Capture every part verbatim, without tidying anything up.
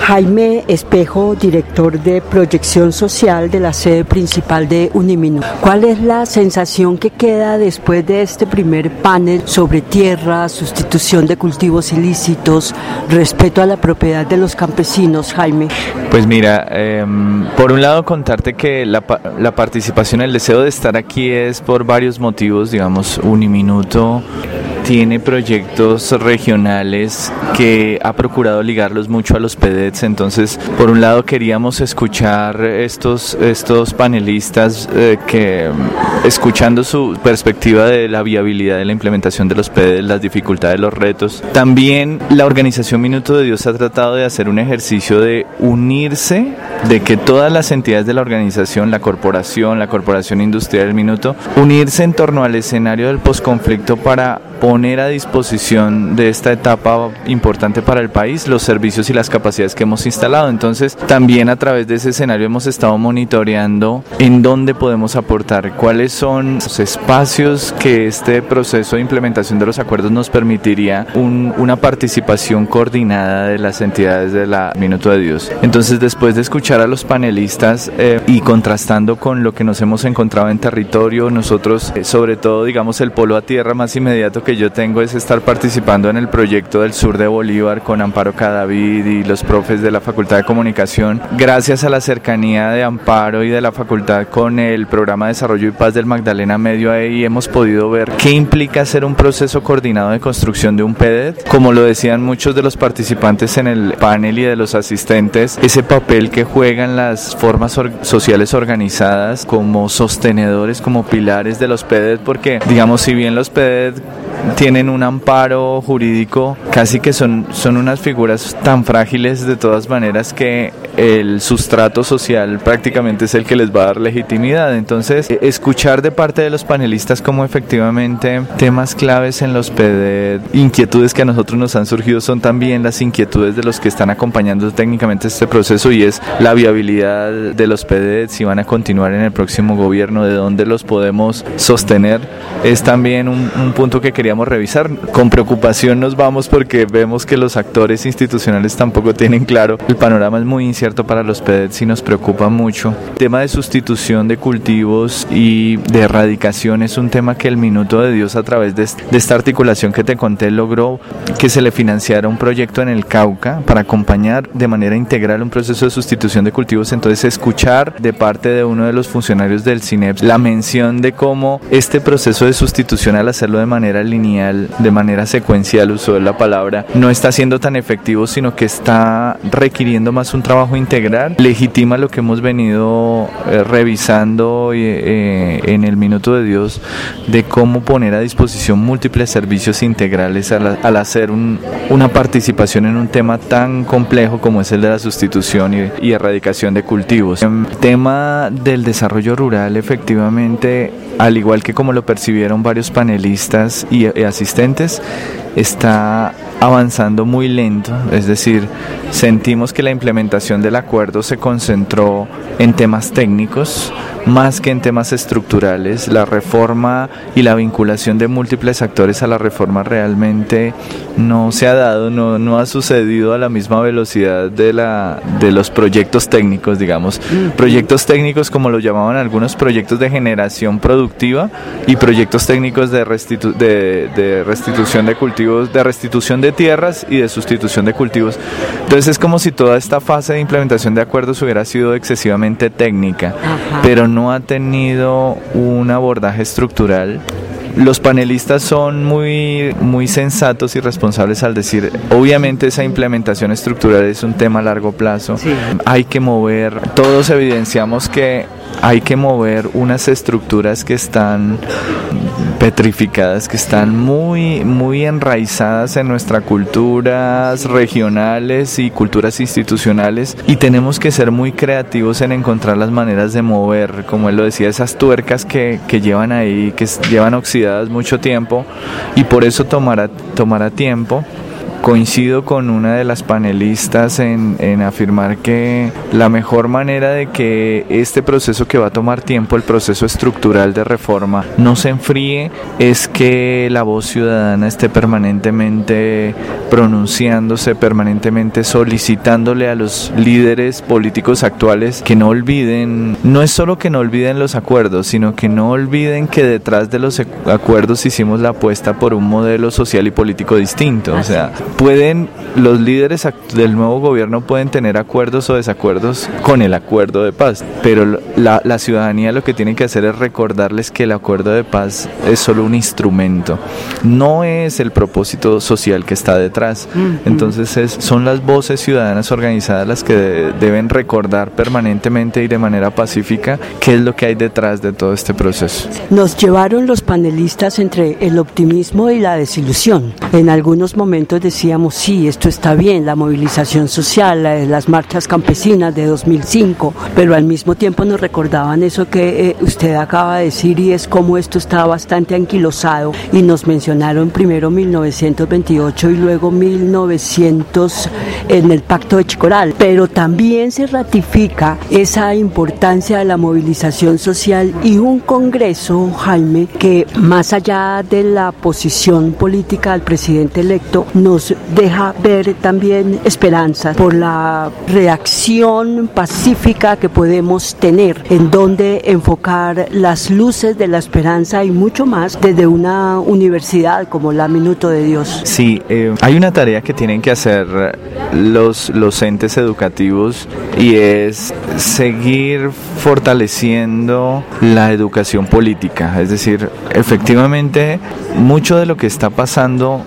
Jaime Espejo, director de proyección social de la sede principal de Uniminuto. ¿Cuál es la sensación que queda después de este primer panel sobre tierra, sustitución de cultivos ilícitos, respeto a la propiedad de los campesinos, Jaime? Pues mira, eh, por un lado contarte que la, la participación, el deseo de estar aquí es por varios motivos. Digamos, Uniminuto tiene proyectos regionales que ha procurado ligarlos mucho a los P D E Ts. Entonces, por un lado queríamos escuchar estos, estos panelistas eh, que, escuchando su perspectiva de la viabilidad de la implementación de los P D E Ts, las dificultades, los retos. También la organización Minuto de Dios ha tratado de hacer un ejercicio de unirse, de que todas las entidades de la organización, la corporación, la corporación industrial del Minuto, unirse en torno al escenario del posconflicto para poner a disposición de esta etapa importante para el país los servicios y las capacidades que hemos instalado. Entonces, también a través de ese escenario hemos estado monitoreando en dónde podemos aportar, cuáles son los espacios que este proceso de implementación de los acuerdos nos permitiría un, una participación coordinada de las entidades de la Minuto de Dios. Entonces, después de escuchar a los panelistas eh, y contrastando con lo que nos hemos encontrado en territorio, nosotros, eh, sobre todo, digamos, el polo a tierra más inmediato que yo tengo es estar participando en el proyecto del sur de Bolívar con Amparo Cadavid y los profes de la Facultad de Comunicación. Gracias a la cercanía de Amparo y de la facultad con el Programa de Desarrollo y Paz del Magdalena Medio, ahí hemos podido ver qué implica hacer un proceso coordinado de construcción de un P D E T. Como lo decían muchos de los participantes en el panel y de los asistentes, ese papel que juegan las formas or- sociales organizadas como sostenedores, como pilares de los P D E T, porque, digamos, si bien los P D E T tienen un amparo jurídico, casi que son, son unas figuras tan frágiles de todas maneras que el sustrato social prácticamente es el que les va a dar legitimidad. Entonces, escuchar de parte de los panelistas cómo efectivamente temas claves en los P D E T, inquietudes que a nosotros nos han surgido, son también las inquietudes de los que están acompañando técnicamente este proceso, y es la viabilidad de los P D E T, si van a continuar en el próximo gobierno, de dónde los podemos sostener, es también un, un punto que queríamos revisar. Con preocupación nos vamos porque vemos que los actores institucionales tampoco tienen claro. El panorama es muy incierto para los P D E Ts y nos preocupa mucho. El tema de sustitución de cultivos y de erradicación es un tema que el Minuto de Dios, a través de, de esta articulación que te conté, logró que se le financiara un proyecto en el Cauca para acompañar de manera integral un proceso de sustitución de cultivos. Entonces, escuchar de parte de uno de los funcionarios del CINEP la mención de cómo este proceso de sustitución, al hacerlo de manera lineal, de manera secuencial, usó la palabra, no está siendo tan efectivo, sino que está requiriendo más un trabajo integral, legitima lo que hemos venido eh, revisando eh, en el Minuto de Dios, de cómo poner a disposición múltiples servicios integrales al, al hacer un, una participación en un tema tan complejo como es el de la sustitución y, y erradicación de cultivos. El tema del desarrollo rural, efectivamente, al igual que como lo percibieron varios panelistas y, y asistentes, está avanzando muy lento. Es decir, sentimos que la implementación del acuerdo se concentró en temas técnicos más que en temas estructurales. La reforma y la vinculación de múltiples actores a la reforma realmente no se ha dado, no, no ha sucedido a la misma velocidad de, la, de los proyectos técnicos, digamos. Proyectos técnicos, como lo llamaban algunos, proyectos de generación productiva, y proyectos técnicos de, restitu- de, de restitución de cultivos, de restitución de tierras y de sustitución de cultivos. Entonces es como si toda esta fase de implementación de acuerdos hubiera sido excesivamente técnica. Ajá. Pero no ha tenido un abordaje estructural. Los panelistas son muy, muy sensatos y responsables al decir, obviamente esa implementación estructural es un tema a largo plazo. Sí. Hay que mover, todos evidenciamos que hay que mover unas estructuras que están petrificadas, que están muy, muy enraizadas en nuestras culturas regionales y culturas institucionales, y tenemos que ser muy creativos en encontrar las maneras de mover, como él lo decía, esas tuercas que, que llevan ahí, que llevan oxidadas mucho tiempo, y por eso tomará, tomará tiempo coincido con una de las panelistas en, en afirmar que la mejor manera de que este proceso que va a tomar tiempo, el proceso estructural de reforma, no se enfríe es que la voz ciudadana esté permanentemente pronunciándose, permanentemente solicitándole a los líderes políticos actuales que no olviden, no es solo que no olviden los acuerdos, sino que no olviden que detrás de los acuerdos hicimos la apuesta por un modelo social y político distinto. O sea, pueden, los líderes del nuevo gobierno pueden tener acuerdos o desacuerdos con el acuerdo de paz, pero la, la ciudadanía lo que tiene que hacer es recordarles que el acuerdo de paz es solo un instrumento, no es el propósito social que está detrás. Entonces es, son las voces ciudadanas organizadas las que de, deben recordar permanentemente y de manera pacífica qué es lo que hay detrás de todo este proceso. Nos llevaron los panelistas entre el optimismo y la desilusión. En algunos momentos decíamos, sí, esto está bien, la movilización social, las marchas campesinas de dos mil cinco, pero al mismo tiempo nos recordaban eso que eh, usted acaba de decir, y es como esto está bastante anquilosado, y nos mencionaron primero mil novecientos veintiocho y luego mil novecientos en el Pacto de Chicoral, pero también se ratifica esa importancia de la movilización social y un Congreso, Jaime, que más allá de la posición política del presidente electo, nos deja ver también esperanzas por la reacción pacífica que podemos tener, en donde enfocar las luces de la esperanza y mucho más desde una universidad como la Minuto de Dios. Sí, eh, hay una tarea que tienen que hacer los, los entes educativos y es seguir fortaleciendo la educación política. Es decir, efectivamente, mucho de lo que está pasando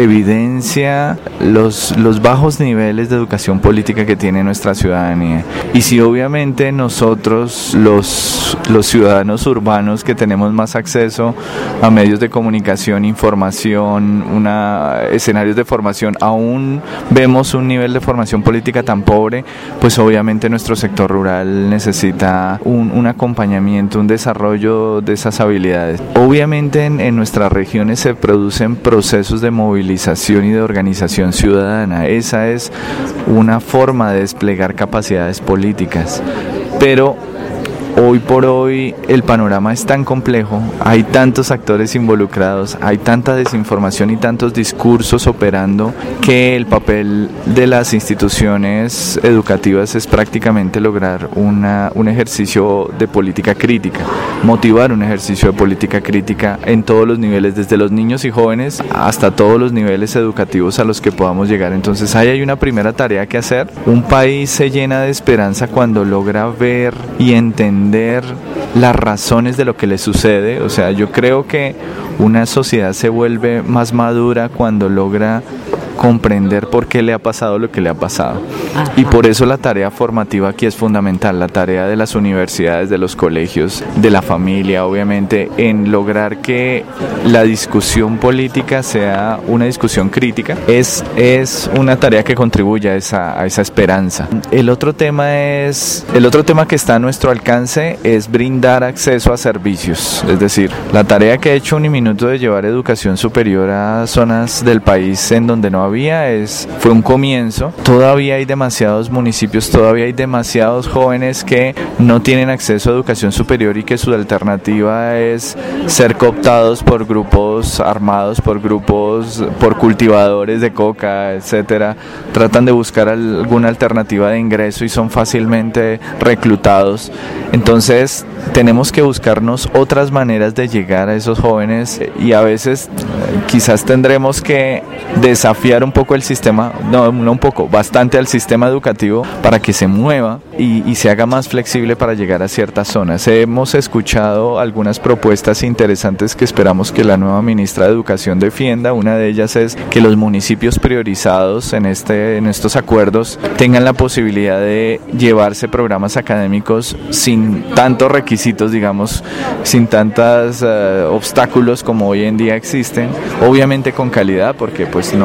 evidencia los, los bajos niveles de educación política que tiene nuestra ciudadanía. Y si obviamente nosotros, los, los ciudadanos urbanos que tenemos más acceso a medios de comunicación, información, una, escenarios de formación, aún vemos un nivel de formación política tan pobre, pues obviamente nuestro sector rural necesita un, un acompañamiento, un desarrollo de esas habilidades. Obviamente en, en nuestras regiones se producen procesos de movilización y de organización ciudadana. Esa es una forma de desplegar capacidades políticas, pero hoy por hoy el panorama es tan complejo, hay tantos actores involucrados, hay tanta desinformación y tantos discursos operando que el papel de las instituciones educativas es prácticamente lograr una, un ejercicio de política crítica, motivar un ejercicio de política crítica en todos los niveles, desde los niños y jóvenes hasta todos los niveles educativos a los que podamos llegar. Entonces ahí hay una primera tarea que hacer. Un país se llena de esperanza cuando logra ver y entender las razones de lo que le sucede. O sea, yo creo que una sociedad se vuelve más madura cuando logra comprender por qué le ha pasado lo que le ha pasado. Ajá. Y por eso la tarea formativa aquí es fundamental, la tarea de las universidades, de los colegios, de la familia, obviamente, en lograr que la discusión política sea una discusión crítica, es, es una tarea que contribuye a esa, a esa esperanza. El otro tema es, el otro tema que está a nuestro alcance es brindar acceso a servicios, es decir, la tarea que ha hecho Uniminuto de llevar educación superior a zonas del país en donde no había, es, fue un comienzo. Todavía hay demasiados municipios, todavía hay demasiados jóvenes que no tienen acceso a educación superior y que su alternativa es ser cooptados por grupos armados, por grupos, por cultivadores de coca, etcétera. Tratan de buscar alguna alternativa de ingreso y son fácilmente reclutados. Entonces tenemos que buscarnos otras maneras de llegar a esos jóvenes y a veces quizás tendremos que desafiar un poco el sistema, no, no un poco, bastante al sistema educativo para que se mueva y, y se haga más flexible para llegar a ciertas zonas. Hemos escuchado algunas propuestas interesantes que esperamos que la nueva ministra de Educación defienda. Una de ellas es que los municipios priorizados en, este, en estos acuerdos tengan la posibilidad de llevarse programas académicos sin tantos requisitos, digamos, sin tantos uh, obstáculos como hoy en día existen, obviamente con calidad, porque pues no estamos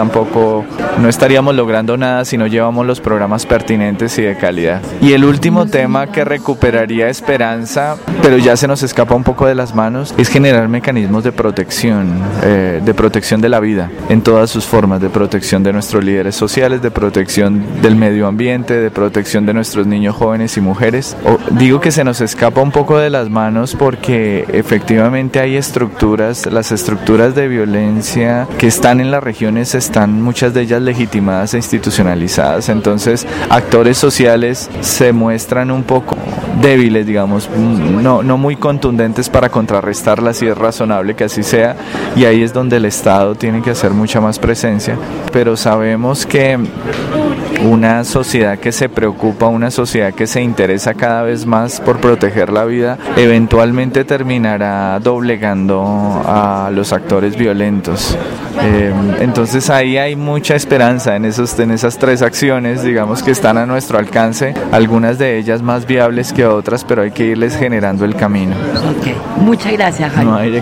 tampoco, no estaríamos logrando nada si no llevamos los programas pertinentes y de calidad. Y el último tema que recuperaría esperanza, pero ya se nos escapa un poco de las manos, es generar mecanismos de protección, eh, de protección de la vida, en todas sus formas, de protección de nuestros líderes sociales, de protección del medio ambiente, de protección de nuestros niños, jóvenes y mujeres. O, digo que se nos escapa un poco de las manos porque efectivamente hay estructuras, las estructuras de violencia que están en las regiones están muchas de ellas legitimadas e institucionalizadas, entonces actores sociales se muestran un poco débiles, digamos, no, no muy contundentes para contrarrestarlas, y es razonable que así sea, y ahí es donde el Estado tiene que hacer mucha más presencia, pero sabemos que una sociedad que se preocupa, una sociedad que se interesa cada vez más por proteger la vida, eventualmente terminará doblegando a los actores violentos. Eh, entonces ahí hay mucha esperanza en, esos, en esas tres acciones, digamos, que están a nuestro alcance, algunas de ellas más viables que otras, pero hay que irles generando el camino. Okay. Muchas gracias, Jaime. No hay de